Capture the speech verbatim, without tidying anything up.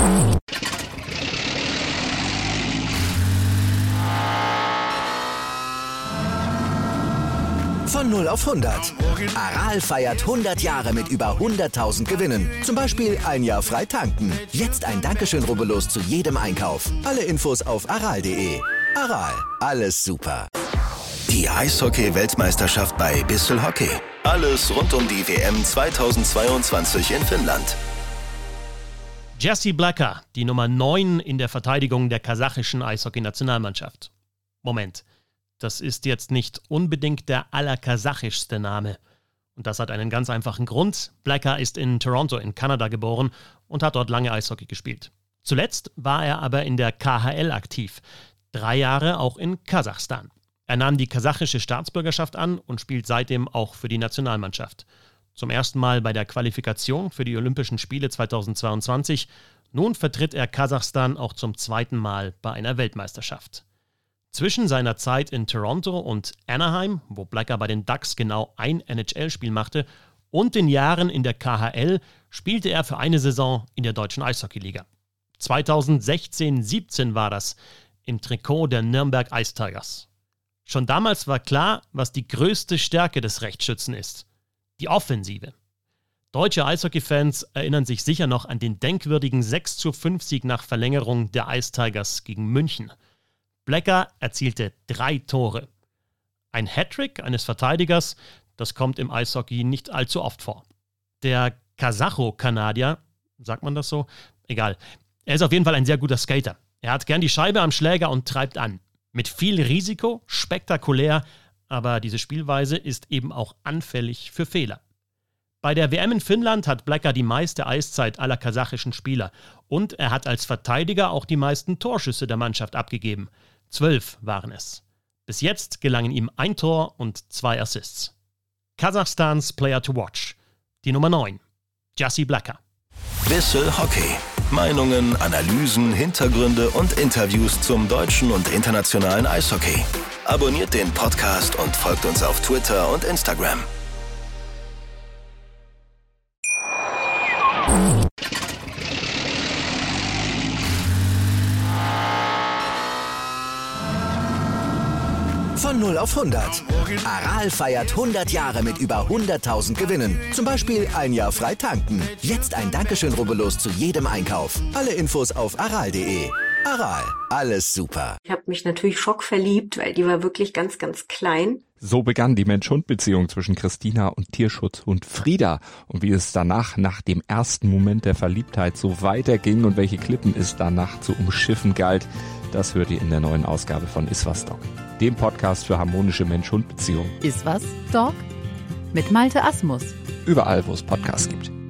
Von null auf hundert. Aral feiert hundert Jahre mit über hunderttausend Gewinnen. Zum Beispiel ein Jahr frei tanken. Jetzt ein Dankeschön, rubbellos zu jedem Einkauf. Alle Infos auf aral punkt de. Aral, alles super. Die Eishockey-Weltmeisterschaft bei Bissell Hockey. Alles rund um die W M zweitausendzweiundzwanzig in Finnland. Jesse Blacker, die Nummer neun in der Verteidigung der kasachischen Eishockey-Nationalmannschaft. Moment. Das ist jetzt nicht unbedingt der allerkasachischste Name. Und das hat einen ganz einfachen Grund. Blacker ist in Toronto in Kanada geboren und hat dort lange Eishockey gespielt. Zuletzt war er aber in der K H L aktiv. Drei Jahre auch in Kasachstan. Er nahm die kasachische Staatsbürgerschaft an und spielt seitdem auch für die Nationalmannschaft. Zum ersten Mal bei der Qualifikation für die Olympischen Spiele zweitausendzweiundzwanzig. Nun vertritt er Kasachstan auch zum zweiten Mal bei einer Weltmeisterschaft. Zwischen seiner Zeit in Toronto und Anaheim, wo Blacker bei den Ducks genau ein N H L-Spiel machte, und den Jahren in der K H L spielte er für eine Saison in der deutschen Eishockeyliga. zweitausendsechzehn siebzehn war das, im Trikot der Nürnberg Ice Tigers. Schon damals war klar, was die größte Stärke des Rechtsschützen ist: die Offensive. Deutsche Eishockey-Fans erinnern sich sicher noch an den denkwürdigen sechs zu fünf Sieg nach Verlängerung der Ice Tigers gegen München. Blacker erzielte drei Tore. Ein Hattrick eines Verteidigers, das kommt im Eishockey nicht allzu oft vor. Der Kasacho-Kanadier, sagt man das so? Egal. Er ist auf jeden Fall ein sehr guter Skater. Er hat gern die Scheibe am Schläger und treibt an. Mit viel Risiko, spektakulär, aber diese Spielweise ist eben auch anfällig für Fehler. Bei der W M in Finnland hat Blacker die meiste Eiszeit aller kasachischen Spieler und er hat als Verteidiger auch die meisten Torschüsse der Mannschaft abgegeben. Zwölf waren es. Bis jetzt gelangen ihm ein Tor und zwei Assists. Kasachstans Player to Watch. Die Nummer neun. Jesse Blacker. Bissell Hockey. Meinungen, Analysen, Hintergründe und Interviews zum deutschen und internationalen Eishockey. Abonniert den Podcast und folgt uns auf Twitter und Instagram. Von null auf hundert. Aral feiert hundert Jahre mit über hunderttausend Gewinnen. Zum Beispiel ein Jahr frei tanken. Jetzt ein Dankeschön, rubbellos zu jedem Einkauf. Alle Infos auf aral punkt de. Aral, alles super. Ich habe mich natürlich schockverliebt, weil die war wirklich ganz, ganz klein. So begann die Mensch-Hund-Beziehung zwischen Christina und Tierschutzhund Frieda. Und wie es danach, nach dem ersten Moment der Verliebtheit, so weiterging und welche Klippen es danach zu umschiffen galt, das hört ihr in der neuen Ausgabe von Iswas Dog, dem Podcast für harmonische Mensch-Hund-Beziehungen. Iswas Dog? Mit Malte Asmus. Überall, wo es Podcasts gibt.